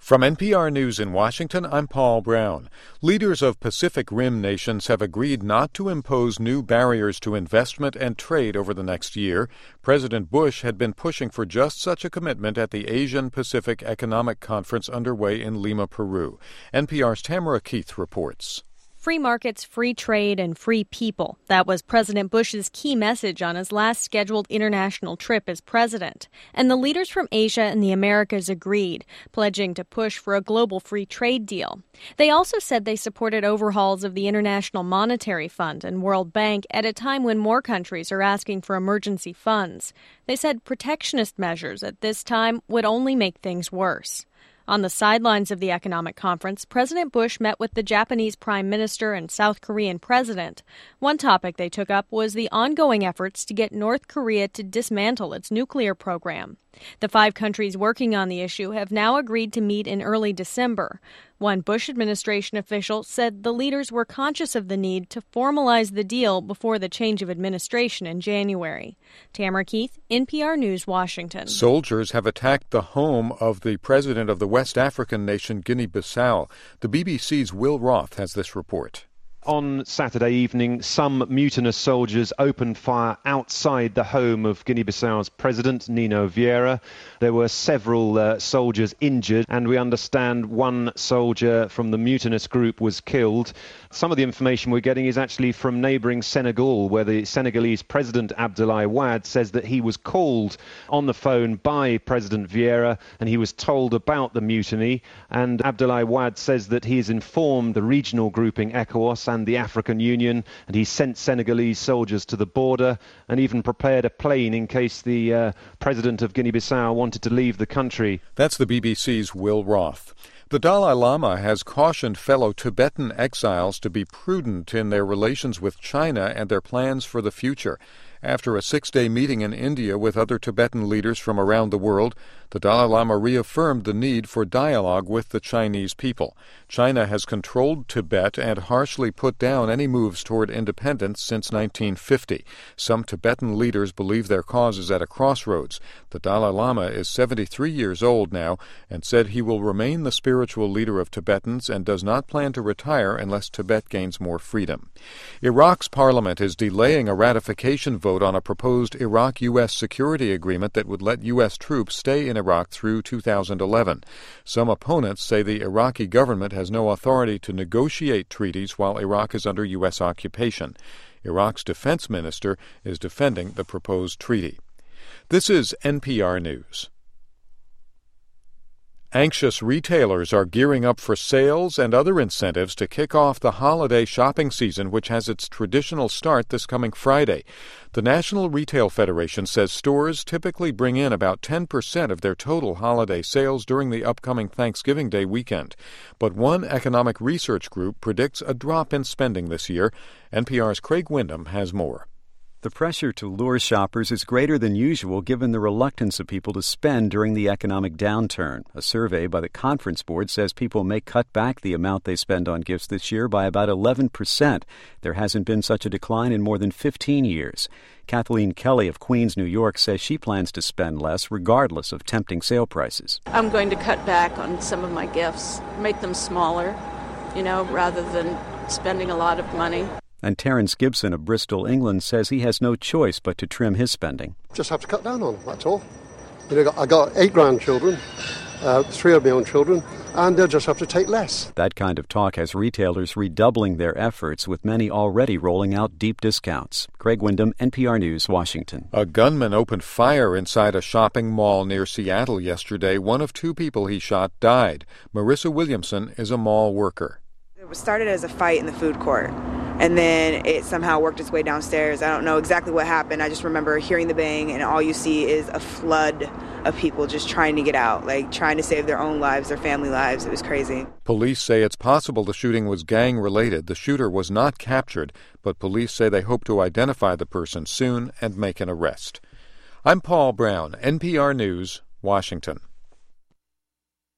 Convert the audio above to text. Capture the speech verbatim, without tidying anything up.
From N P R News in Washington, I'm Paul Brown. Leaders of Pacific Rim nations have agreed not to impose new barriers to investment and trade over the next year. President Bush had been pushing for just such a commitment at the Asian-Pacific Economic Conference underway in Lima, Peru. N P R's Tamara Keith reports. Free markets, free trade, and free people. That was President Bush's key message on his last scheduled international trip as president. And the leaders from Asia and the Americas agreed, pledging to push for a global free trade deal. They also said they supported overhauls of the International Monetary Fund and World Bank at a time when more countries are asking for emergency funds. They said protectionist measures at this time would only make things worse. On the sidelines of the economic conference, President Bush met with the Japanese Prime Minister and South Korean President. One topic they took up was the ongoing efforts to get North Korea to dismantle its nuclear program. The five countries working on the issue have now agreed to meet in early December. One Bush administration official said the leaders were conscious of the need to formalize the deal before the change of administration in January. Tamara Keith, N P R News, Washington. Soldiers have attacked the home of the president of the West African nation Guinea-Bissau. The B B C's Will Roth has this report. On Saturday evening, some mutinous soldiers opened fire outside the home of Guinea-Bissau's president, Nino Vieira. There were several uh, soldiers injured, and we understand one soldier from the mutinous group was killed. Some of the information we're getting is actually from neighbouring Senegal, where the Senegalese president, Abdoulaye Wade, says that he was called on the phone by President Vieira, and he was told about the mutiny. And Abdoulaye Wade says that he has informed the regional grouping ECOWAS and the African Union, and he sent Senegalese soldiers to the border and even prepared a plane in case the uh, president of Guinea-Bissau wanted to leave the country. That's the B B C's Will Roth. The Dalai Lama has cautioned fellow Tibetan exiles to be prudent in their relations with China and their plans for the future. After a six-day meeting in India with other Tibetan leaders from around the world, the Dalai Lama reaffirmed the need for dialogue with the Chinese people. China has controlled Tibet and harshly put down any moves toward independence since nineteen fifty. Some Tibetan leaders believe their cause is at a crossroads. The Dalai Lama is seventy-three years old now and said he will remain the spiritual leader of Tibetans and does not plan to retire unless Tibet gains more freedom. Iraq's parliament is delaying a ratification vote on a proposed Iraq-U S security agreement that would let U S troops stay in Iraq through two thousand eleven. Some opponents say the Iraqi government has no authority to negotiate treaties while Iraq is under U S occupation. Iraq's defense minister is defending the proposed treaty. This is N P R News. Anxious retailers are gearing up for sales and other incentives to kick off the holiday shopping season, which has its traditional start this coming Friday. The National Retail Federation says stores typically bring in about ten percent of their total holiday sales during the upcoming Thanksgiving Day weekend. But one economic research group predicts a drop in spending this year. N P R's Craig Windham has more. The pressure to lure shoppers is greater than usual given the reluctance of people to spend during the economic downturn. A survey by the Conference Board says people may cut back the amount they spend on gifts this year by about eleven percent. There hasn't been such a decline in more than fifteen years. Kathleen Kelly of Queens, New York, says she plans to spend less regardless of tempting sale prices. I'm going to cut back on some of my gifts, make them smaller, you know, rather than spending a lot of money. And Terence Gibson of Bristol, England, says he has no choice but to trim his spending. Just have to cut down on them, that's all. You know, I got eight grandchildren, uh, three of my own children, and they'll just have to take less. That kind of talk has retailers redoubling their efforts, with many already rolling out deep discounts. Craig Windham, N P R News, Washington. A gunman opened fire inside a shopping mall near Seattle yesterday. One of two people he shot died. Marissa Williamson is a mall worker. It started as a fight in the food court, and then it somehow worked its way downstairs. I don't know exactly what happened. I just remember hearing the bang, and all you see is a flood of people just trying to get out, like trying to save their own lives, their family lives. It was crazy. Police say it's possible the shooting was gang-related. The shooter was not captured, but police say they hope to identify the person soon and make an arrest. I'm Paul Brown, N P R News, Washington.